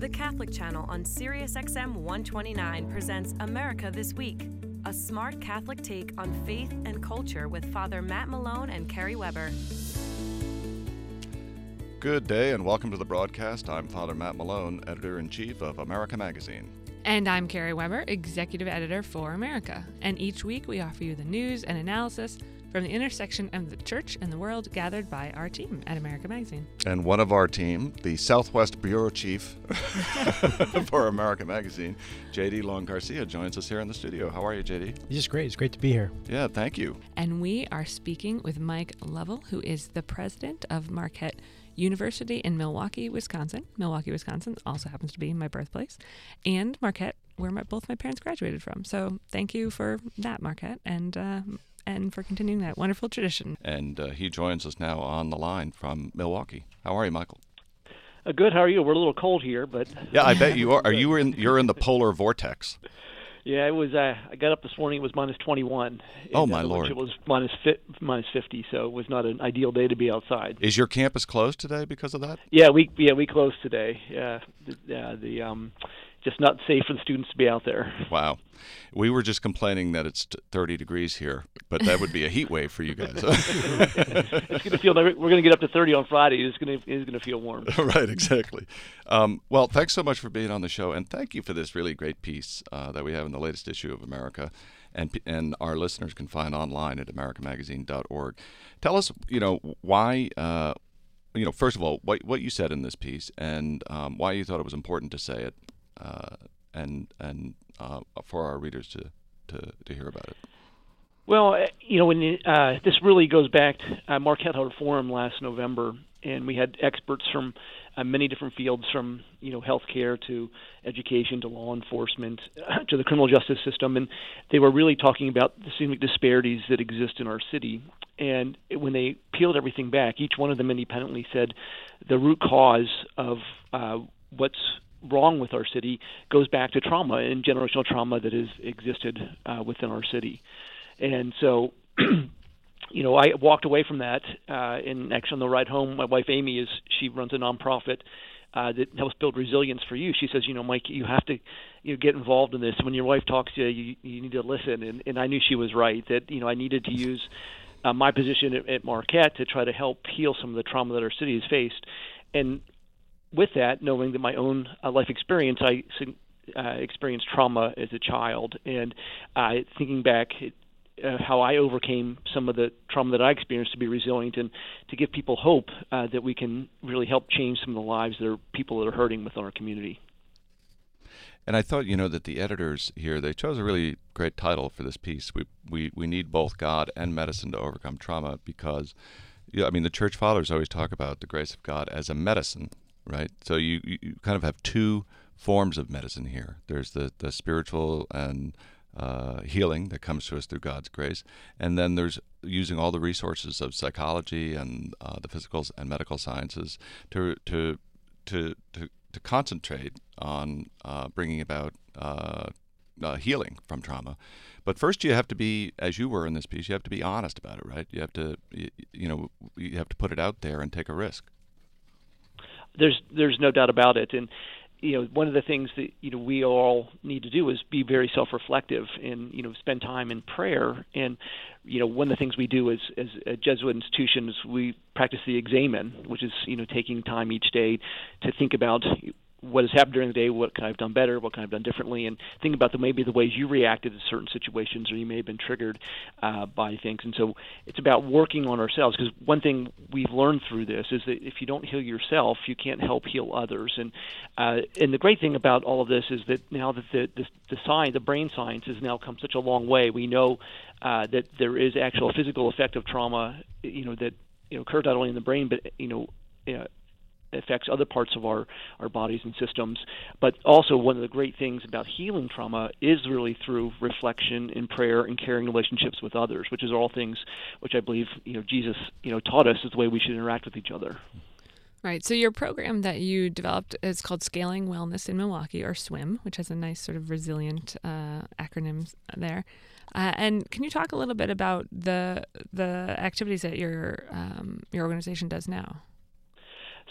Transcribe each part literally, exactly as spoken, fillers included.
The Catholic Channel on Sirius X M one twenty-nine presents America This Week, a smart Catholic take on faith and culture with Father Matt Malone and Carrie Weber. Good day and welcome to the broadcast. I'm Father Matt Malone, Editor-in-Chief of America Magazine. And I'm Carrie Weber, Executive Editor for America. And each week we offer you the news and analysis from the intersection of the church and the world gathered by our team at America Magazine. And one of our team, the Southwest Bureau Chief for America Magazine, J D Long Garcia, joins us here in the studio. How are you, J D? Just great. It's great to be here. Yeah, thank you. And we are speaking with Mike Lovell, who is the president of Marquette University in Milwaukee, Wisconsin. Milwaukee, Wisconsin also happens to be my birthplace. And Marquette, where my, both my parents graduated from. So thank you for that, Marquette, and uh, and for continuing that wonderful tradition. And uh, he joins us now on the line from Milwaukee. How are you, Michael? Uh, good. How are you? We're a little cold here, but yeah, I bet you are. Are you in? You're in the polar vortex. Yeah, it was. Uh, I got up this morning. It was minus twenty-one. Oh my Lord! It was minus fi- minus fifty, so it was not an ideal day to be outside. Is your campus closed today because of that? Yeah, we yeah we closed today. Yeah, the, uh, the um, just not safe for the students to be out there. Wow, we were just complaining that it's thirty degrees here, but that would be a heat wave for you guys. It's going to feel. We're going to get up to thirty on Friday. It's going to it's going to feel warm. Right, exactly. Um, well, thanks so much for being on the show, and thank you for this really great piece uh, that we have in the latest issue of America, and and our listeners can find online at america magazine dot org. Tell us, you know, why. Uh, you know, first of all, what what you said in this piece, and um, why you thought it was important to say it. Uh, and and uh, for our readers to, to, to hear about it. Well, you know, when uh, this really goes back, to, uh, Marquette held a forum last November, and we had experts from uh, many different fields, from you know healthcare to education to law enforcement uh, to the criminal justice system, and they were really talking about the systemic disparities that exist in our city. And when they peeled everything back, each one of them independently said the root cause of uh, what's wrong with our city goes back to trauma and generational trauma that has existed uh, within our city. And so, you know, I walked away from that. Uh, and actually, on the ride home, my wife Amy is she runs a nonprofit uh, that helps build resilience for youth. She says, you know, Mike, you have to you know, get involved in this. When your wife talks to you, you, you need to listen. And, and I knew she was right. That you know, I needed to use uh, my position at, at Marquette to try to help heal some of the trauma that our city has faced. And with that, knowing that my own uh, life experience, I uh, experienced trauma as a child, and uh, thinking back uh, how I overcame some of the trauma that I experienced to be resilient and to give people hope uh, that we can really help change some of the lives that are people that are hurting within our community. And I thought, you know, that the editors here, they chose a really great title for this piece. We we, we need both God and medicine to overcome trauma because, you know, I mean, the Church Fathers always talk about the grace of God as a medicine. Right, so you, you kind of have two forms of medicine here. There's the, the spiritual and uh, healing that comes to us through God's grace, and then there's using all the resources of psychology and uh, the physical and medical sciences to to to to, to concentrate on uh, bringing about uh, uh, healing from trauma. But first, you have to be, as you were in this piece, you have to be honest about it. Right, you have to you, you know you have to put it out there and take a risk. There's there's no doubt about it, and you know one of the things that you know we all need to do is be very self-reflective and you know spend time in prayer. And you know one of the things we do as as a Jesuit institution is we practice the examen, which is you know taking time each day to think about what has happened during the day, what can I have done better, what can I have done differently, and think about the maybe the ways you reacted to certain situations, or you may have been triggered uh, by things. And so it's about working on ourselves, because one thing we've learned through this is that if you don't heal yourself, you can't help heal others. And uh, and the great thing about all of this is that now that the the, the science, the brain science, has now come such a long way, we know uh, that there is actual physical effect of trauma, you know, that you know occurs not only in the brain, but you know. Uh, affects other parts of our, our bodies and systems. But also one of the great things about healing trauma is really through reflection and prayer and caring relationships with others, which is all things which I believe you know Jesus you know taught us is the way we should interact with each other. Right. So your program that you developed is called Scaling Wellness in Milwaukee, or SWIM, which has a nice sort of resilient uh, acronym there. Uh, and can you talk a little bit about the the activities that your um, your organization does now?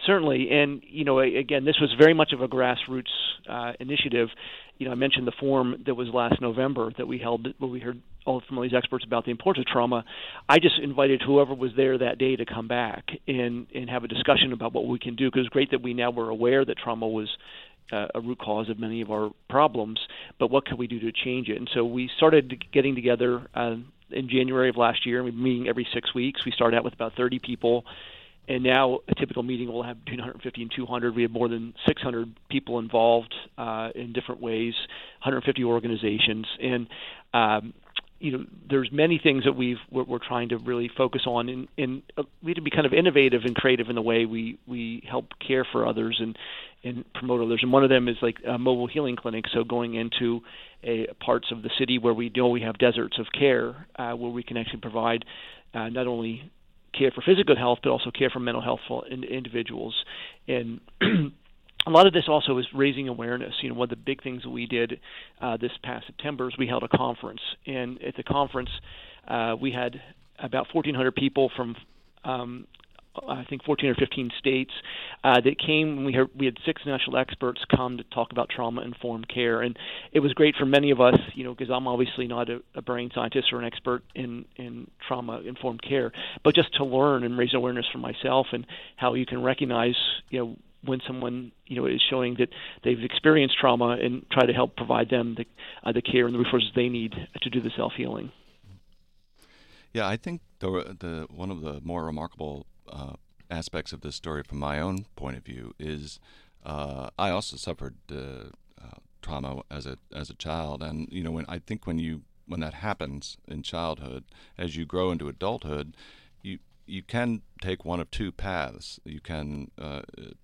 Certainly, and you know, again, this was very much of a grassroots uh, initiative. You know, I mentioned the forum that was last November that we held, where we heard all from all these experts about the importance of trauma. I just invited whoever was there that day to come back and and have a discussion about what we can do. Because it's great that we now were aware that trauma was uh, a root cause of many of our problems, but what can we do to change it? And so we started getting together uh, in January of last year, and we're meeting every six weeks. We started out with about thirty people. And now a typical meeting will have between one hundred fifty and two hundred. We have more than six hundred people involved uh, in different ways, one hundred fifty organizations. And, um, you know, there's many things that we've, we're, we're trying to really focus on. And, and uh, we have to be kind of innovative and creative in the way we, we help care for others and, and promote others. And one of them is like a mobile healing clinic, so going into a, parts of the city where we know we have deserts of care, uh, where we can actually provide uh, not only care for physical health, but also care for mental health for in, individuals. And a lot of this also is raising awareness. You know, one of the big things that we did uh, this past September is we held a conference. And at the conference, uh, we had about fourteen hundred people from, um, I think, fourteen or fifteen states uh, that came. We, heard, we had six national experts come to talk about trauma-informed care. And it was great for many of us, you know, because I'm obviously not a, a brain scientist or an expert in, in trauma-informed care, but just to learn and raise awareness for myself and how you can recognize, you know, when someone, you know, is showing that they've experienced trauma and try to help provide them the, uh, the care and the resources they need to do the self-healing. Yeah, I think the the one of the more remarkable uh, aspects of this story, from my own point of view, is uh, I also suffered uh, uh, trauma as a as a child, and you know, when I think when you when that happens in childhood, as you grow into adulthood, you you can take one of two paths. You can uh,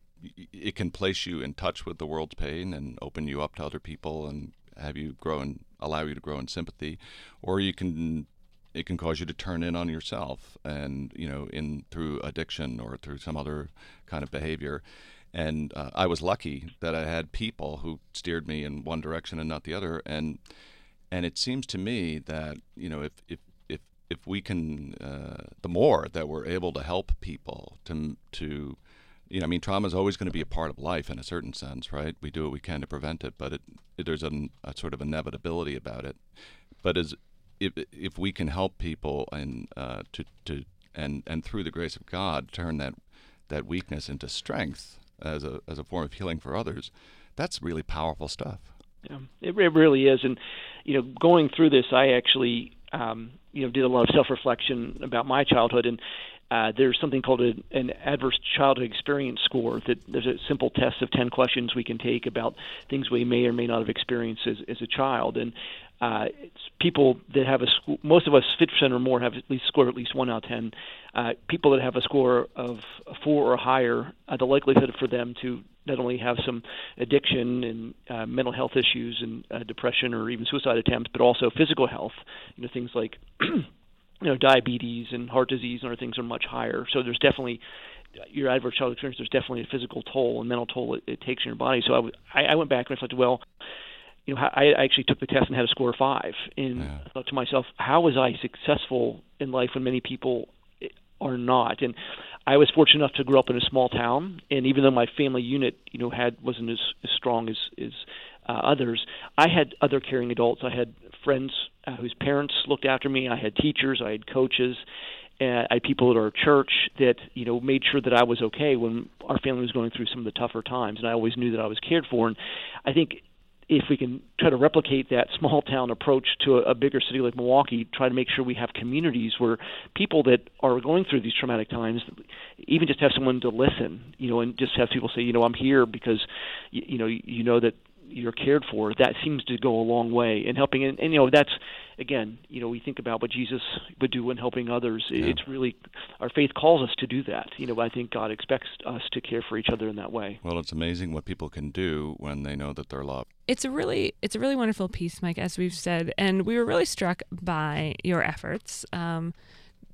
it can place you in touch with the world's pain and open you up to other people and have you grow and allow you to grow in sympathy, or you can it can cause you to turn in on yourself and, you know, in through addiction or through some other kind of behavior. And uh, I was lucky that I had people who steered me in one direction and not the other. And and it seems to me that, you know, if if if, if we can, uh, the more that we're able to help people to to you know, I mean, trauma is always going to be a part of life in a certain sense, right? We do what we can to prevent it, but it, it there's a, a sort of inevitability about it. But as if if we can help people and uh, to to and and through the grace of God turn that that weakness into strength as a as a form of healing for others, that's really powerful stuff. Yeah, it, it really is. And you know, going through this, I actually um, you know did a lot of self-reflection about my childhood, and uh, there's something called a, an adverse childhood experience score. That there's a simple test of ten questions we can take about things we may or may not have experienced as, as a child, and Uh, it's people that have a score, most of us, fifty percent or more, have at least scored at least one out of ten. Uh, people that have a score of four or higher, uh, the likelihood for them to not only have some addiction and uh, mental health issues and uh, depression or even suicide attempts, but also physical health, you know, things like you know, diabetes and heart disease and other things are much higher. So there's definitely your adverse childhood experience. There's definitely a physical toll and mental toll it, it takes on your body. So I, w- I, I went back and reflected, well, you know, I actually took the test and had a score of five. And yeah. I thought to myself, how was I successful in life when many people are not? And I was fortunate enough to grow up in a small town. And even though my family unit, you know, had wasn't as, as strong as, as uh, others, I had other caring adults. I had friends uh, whose parents looked after me. I had teachers. I had coaches. And I had people at our church that, you know, made sure that I was okay when our family was going through some of the tougher times. And I always knew that I was cared for. And I think if we can try to replicate that small town approach to a, a bigger city like Milwaukee, try to make sure we have communities where people that are going through these traumatic times, even just have someone to listen, you know, and just have people say, you know, I'm here because, you, you know, you know that you're cared for. That seems to go a long way in helping. And, and you know, that's, again, you know, we think about what Jesus would do in helping others. Yeah. It's really, our faith calls us to do that. You know, I think God expects us to care for each other in that way. Well, it's amazing what people can do when they know that they're loved. It's a really, it's a really wonderful piece, Mike, as we've said, and we were really struck by your efforts. Um,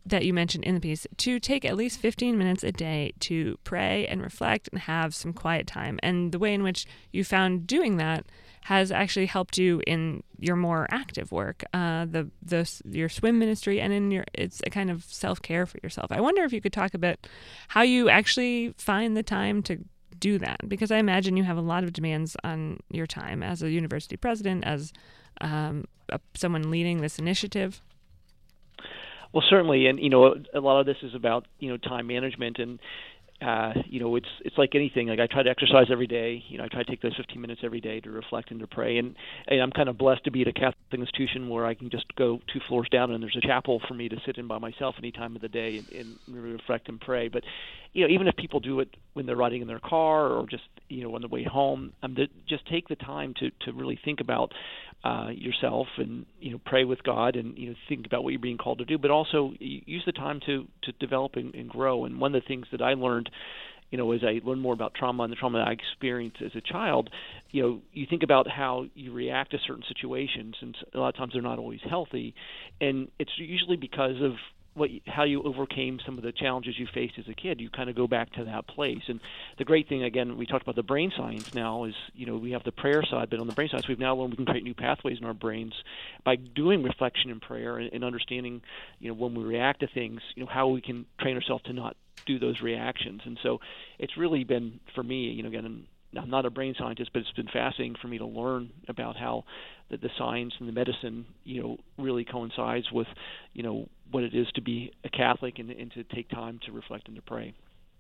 that you mentioned in the piece, to take at least fifteen minutes a day to pray and reflect and have some quiet time. And the way in which you found doing that has actually helped you in your more active work, uh, the the your swim ministry, and in your it's a kind of self-care for yourself. I wonder if you could talk a bit how you actually find the time to do that, because I imagine you have a lot of demands on your time as a university president, as um, a, someone leading this initiative. Well, certainly, and you know, a lot of this is about you know time management, and uh, you know, it's it's like anything. Like I try to exercise every day. You know, I try to take those fifteen minutes every day to reflect and to pray. And, and I'm kind of blessed to be at a Catholic institution where I can just go two floors down and there's a chapel for me to sit in by myself any time of the day and, and really reflect and pray. But you know, even if people do it when they're riding in their car or just you know on the way home, um, just take the time to to really think about uh, yourself and you know pray with God and you know think about what you're being called to do. But also use the time to to develop and, and grow. And one of the things that I learned, you know, as I learned more about trauma and the trauma that I experienced as a child, you know, you think about how you react to certain situations, and a lot of times they're not always healthy, and it's usually because of what how you overcame some of the challenges you faced as a kid. You kind of go back to that place. And the great thing, again, we talked about the brain science now is, you know, we have the prayer side, but on the brain science, we've now learned we can create new pathways in our brains by doing reflection and prayer and, and understanding, you know, when we react to things, you know, how we can train ourselves to not do those reactions. And so it's really been, for me, you know, again, I'm not a brain scientist, but it's been fascinating for me to learn about how the, the science and the medicine, you know, really coincides with, you know, what it is to be a Catholic and, and to take time to reflect and to pray.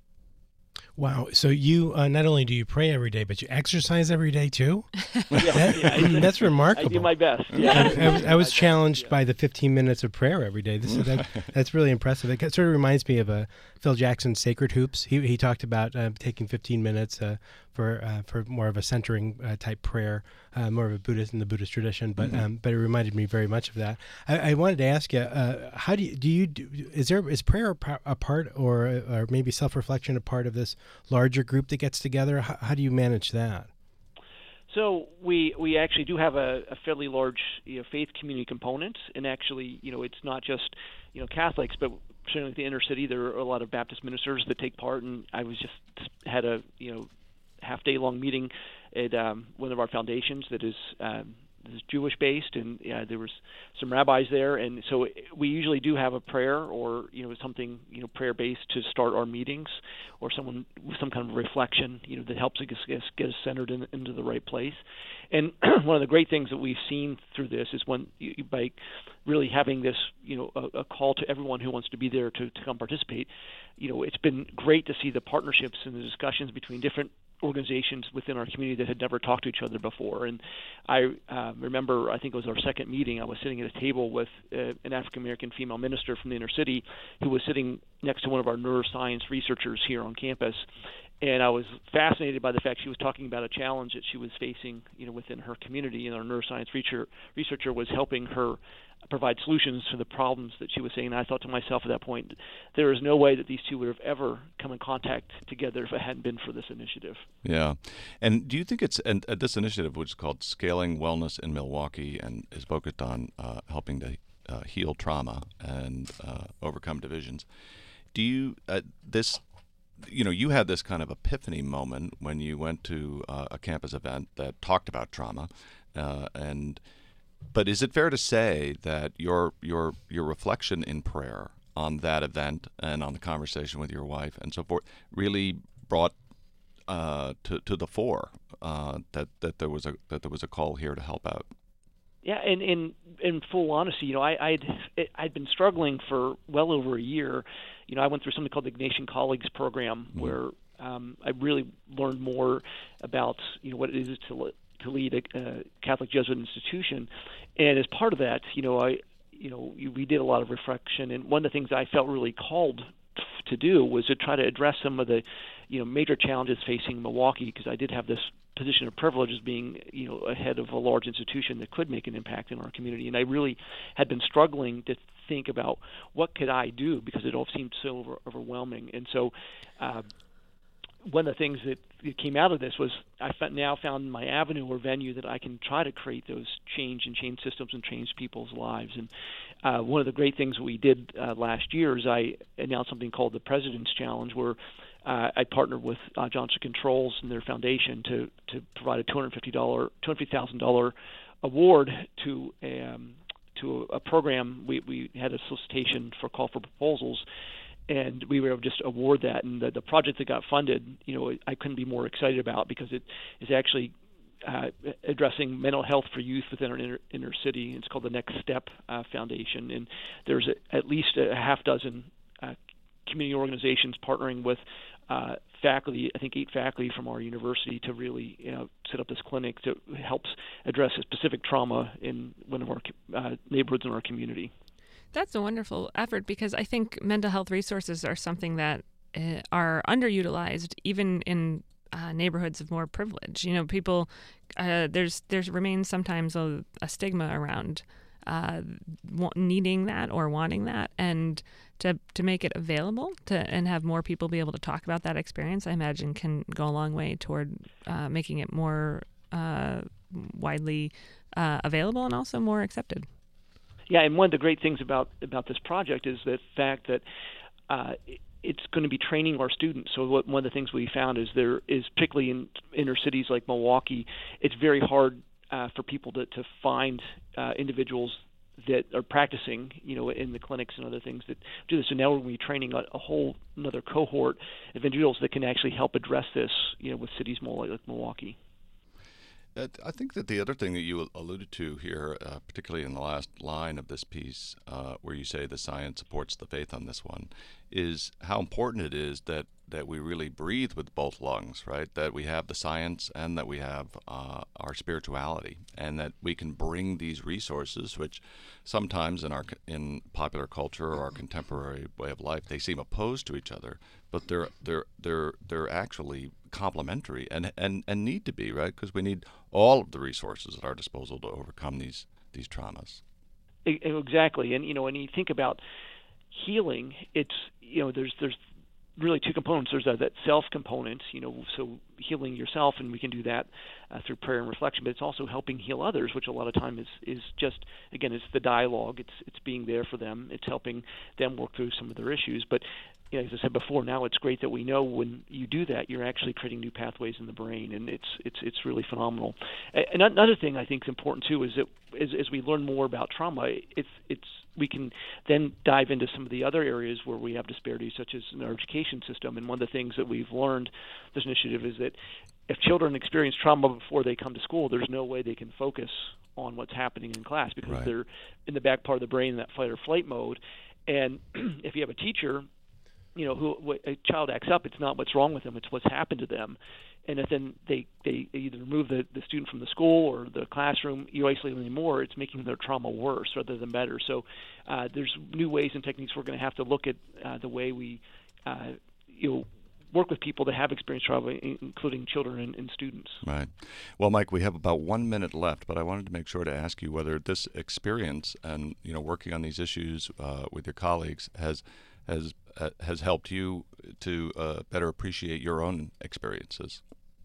Wow. So you, uh, not only do you pray every day, but you exercise every day too? Yeah, that, yeah, I mean, that's remarkable. I do my best. Yeah. I, I was, I was challenged yeah. by the fifteen minutes of prayer every day. This is that, That's really impressive. It sort of reminds me of uh, Phil Jackson's Sacred Hoops. He he talked about uh, taking fifteen minutes uh, for uh, for more of a centering uh, type prayer, uh, more of a Buddhist in the Buddhist tradition. But mm-hmm. um, but it reminded me very much of that. I, I wanted to ask you, uh, how do you do you do, is there is prayer a part, or or maybe self reflection a part of this larger group that gets together? How, how do you manage that? So we we actually do have a, a fairly large you know, faith community component, and actually, you know, it's not just you know Catholics, but certainly the inner city there are a lot of Baptist ministers that take part. And I was just had a you know half day long meeting at um, one of our foundations that is. Um, is Jewish based, and uh, there was some rabbis there, and so we usually do have a prayer or you know something you know prayer based to start our meetings, or someone with some kind of reflection you know that helps us get, get us centered in, into the right place. And one of the great things that we've seen through this is when you, by really having this you know a, a call to everyone who wants to be there to, to come participate, you know it's been great to see the partnerships and the discussions between different organizations within our community that had never talked to each other before. And I uh, remember, I think it was our second meeting, I was sitting at a table with uh, an African-American female minister from the inner city who was sitting next to one of our neuroscience researchers here on campus. And I was fascinated by the fact she was talking about a challenge that she was facing, you know, within her community, and our neuroscience researcher, researcher was helping her provide solutions to the problems that she was seeing. And I thought to myself at that point, there is no way that these two would have ever come in contact together if it hadn't been for this initiative. Yeah. And do you think it's, and uh, this initiative, which is called Scaling Wellness in Milwaukee and is focused on uh, helping to uh, heal trauma and uh, overcome divisions, do you, uh, this, you know, you had this kind of epiphany moment when you went to uh, a campus event that talked about trauma, uh, and but is it fair to say that your your your reflection in prayer on that event and on the conversation with your wife and so forth really brought uh, to to the fore uh, that that there was a that there was a call here to help out? Yeah, and in in full honesty, you know, I, I'd I'd been struggling for well over a year. You know, I went through something called the Ignatian Colleagues Program, mm-hmm. where um, I really learned more about you know what it is to to lead a uh, Catholic Jesuit institution, and as part of that, you know, I you know we did a lot of reflection, and one of the things I felt really called to do was to try to address some of the you know major challenges facing Milwaukee, because I did have this position of privilege as being, you know, ahead of a large institution that could make an impact in our community. And I really had been struggling to think about what could I do, because it all seemed so over, overwhelming. And so uh, one of the things that came out of this was I now found my avenue or venue that I can try to create those change and change systems and change people's lives. And uh, one of the great things we did uh, last year is I announced something called the President's Challenge, where uh, I partnered with uh, Johnson Controls and their foundation to to provide a two hundred fifty thousand dollars award to a, um, to a program. We we had a solicitation for call for proposals, and we were able to just award that. And the, the project that got funded, you know, I couldn't be more excited about, because it is actually uh, addressing mental health for youth within our inner, inner city. It's called the Next Step uh, Foundation, and there's a, at least a half dozen uh, community organizations partnering with uh, faculty, I think eight faculty from our university, to really, you know, set up this clinic that helps address a specific trauma in one of our uh, neighborhoods in our community. That's a wonderful effort, because I think mental health resources are something that uh, are underutilized, even in uh, neighborhoods of more privilege. You know, people, uh, there's there's remains sometimes a, a stigma around uh, needing that or wanting that, and to to make it available to and have more people be able to talk about that experience, I imagine can go a long way toward uh, making it more uh, widely uh, available and also more accepted. Yeah, and one of the great things about, about this project is the fact that uh, it's going to be training our students. So what, one of the things we found is there is, particularly in inner cities like Milwaukee, it's very hard uh, for people to, to find uh, individuals that are practicing, you know, in the clinics and other things that do this. So now we're going to be training a, a whole another cohort of individuals that can actually help address this, you know, with cities more like Milwaukee. I think that the other thing that you alluded to here, uh, particularly in the last line of this piece, uh, where you say the science supports the faith on this one, is how important it is that, that we really breathe with both lungs, right? That we have the science and that we have uh, our spirituality, and that we can bring these resources, which sometimes in our in popular culture or our contemporary way of life, they seem opposed to each other, but they're they're they're they're actually complementary and and and need to be, right? Because we need all of the resources at our disposal to overcome these these traumas. Exactly, and you know, when you think about healing, it's, you know, there's there's really two components. There's that, that self component, you know, so healing yourself, and we can do that uh, through prayer and reflection. But it's also helping heal others, which a lot of time is is just, again, it's the dialogue. It's it's being there for them. It's helping them work through some of their issues. But you know, as I said before, now it's great that we know when you do that, you're actually creating new pathways in the brain, and it's it's it's really phenomenal. And another thing I think is important too is that as, as we learn more about trauma, it's it's we can then dive into some of the other areas where we have disparities, such as in our education system. And one of the things that we've learned this initiative is that if children experience trauma before they come to school, there's no way they can focus on what's happening in class, because right. they're in the back part of the brain in that fight or flight mode. And if you have a teacher, you know, who a child acts up, it's not what's wrong with them, it's what's happened to them. And if then they, they either remove the, the student from the school or the classroom, you isolate them anymore, it's making their trauma worse rather than better. So uh, there's new ways and techniques we're going to have to look at uh, the way we, uh, you know, work with people that have experienced trauma, including children and, and students. Right. Well, Mike, we have about one minute left, but I wanted to make sure to ask you whether this experience and, you know, working on these issues uh, with your colleagues has has uh, has helped you to uh, better appreciate your own experiences.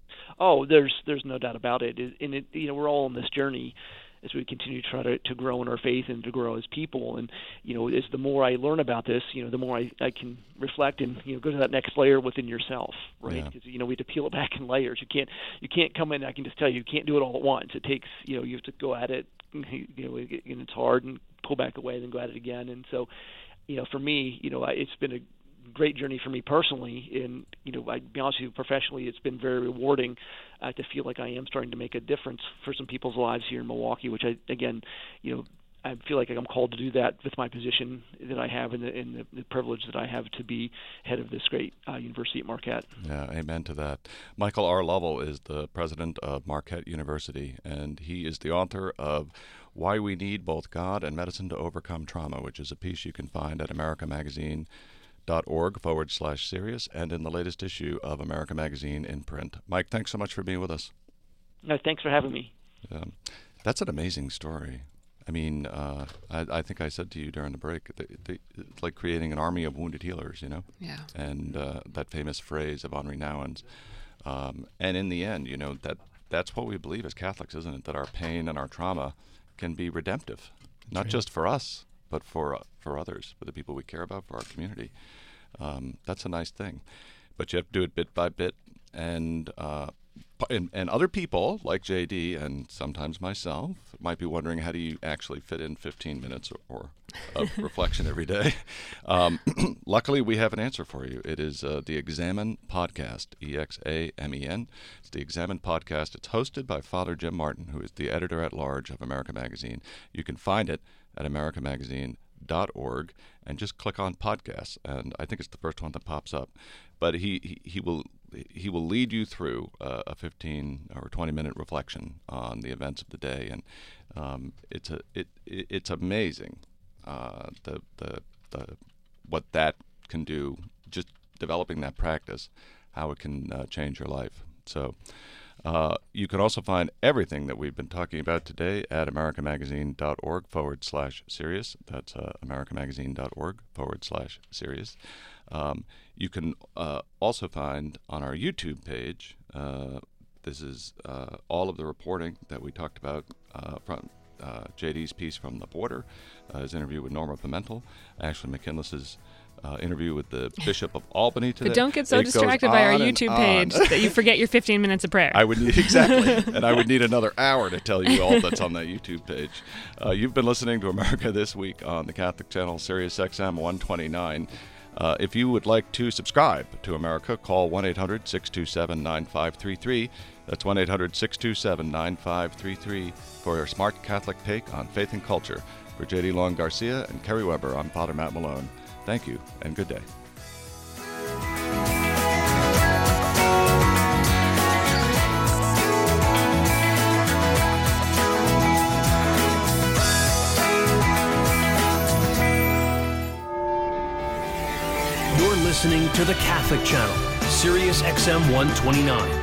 Oh, there's there's no doubt about it. And it, you know, we're all on this journey as we continue to try to, to grow in our faith and to grow as people. And, you know, as the more I learn about this, you know, the more I, I can reflect and, you know, go to that next layer within yourself, right? Because, yeah. you know, we have to peel it back in layers. You can't you can't come in, I can just tell you, you can't do it all at once. It takes, you know, you have to go at it, you know, and it's hard, and pull back away and then go at it again. And so, you know, for me, you know, it's been a great journey for me personally, and you know, I'd be honest with you, professionally, it's been very rewarding uh, to feel like I am starting to make a difference for some people's lives here in Milwaukee, which I, again, you know, I feel like I'm called to do that with my position that I have and the, and the, the privilege that I have to be head of this great uh, university at Marquette. Yeah, amen to that. Michael R. Lovell is the president of Marquette University, and he is the author of Why We Need Both God and Medicine to Overcome Trauma, which is a piece you can find at America Magazine. Dot org forward slash serious and in the latest issue of America Magazine in print. Mike, thanks so much for being with us. No, thanks for having me. Um, that's an amazing story. I mean, uh, I, I think I said to you during the break, they, they, it's like creating an army of wounded healers, you know? Yeah. And uh, that famous phrase of Henri Nouwen's. Um, and in the end, you know, that that's what we believe as Catholics, isn't it? That our pain and our trauma can be redemptive, not right. just for us, but for uh, for others, for the people we care about, for our community. Um, that's a nice thing. But you have to do it bit by bit. And uh, And, and other people like J D and sometimes myself might be wondering, how do you actually fit in fifteen minutes or, or of reflection every day? Um, luckily, we have an answer for you. It is uh, the Examen Podcast, E X A M E N. It's the Examen Podcast. It's hosted by Father Jim Martin, who is the editor-at-large of America Magazine. You can find it at america magazine dot org and just click on podcasts, and I think it's the first one that pops up. But he, he, he will he will lead you through uh, a fifteen or twenty minute reflection on the events of the day, and um, it's a it, it it's amazing uh, the the the what that can do, just developing that practice, how it can uh, change your life. So uh, you can also find everything that we've been talking about today at america magazine dot org forward slash serious. That's uh, america magazine dot org forward slash serious. Um, you can uh, also find on our YouTube page, uh, this is uh, all of the reporting that we talked about uh, from uh, J D's piece from the border, uh, his interview with Norma Pimentel, Ashley McKinless's uh, interview with the Bishop of Albany today. But don't get so It distracted goes by our on YouTube and page on. that you forget your fifteen minutes of prayer. I would need, exactly, and I would need another hour to tell you all that's on that YouTube page. Uh, you've been listening to America This Week on the Catholic Channel, Sirius X M one twenty-nine. Uh, if you would like to subscribe to America, call one eight hundred six two seven nine five three three. That's one eight hundred six two seven nine five three three for your smart Catholic take on faith and culture. For J D Long Garcia and Kerry Weber, I'm Father Matt Malone. Thank you and good day. You're listening to the Catholic Channel, Sirius X M one twenty-nine.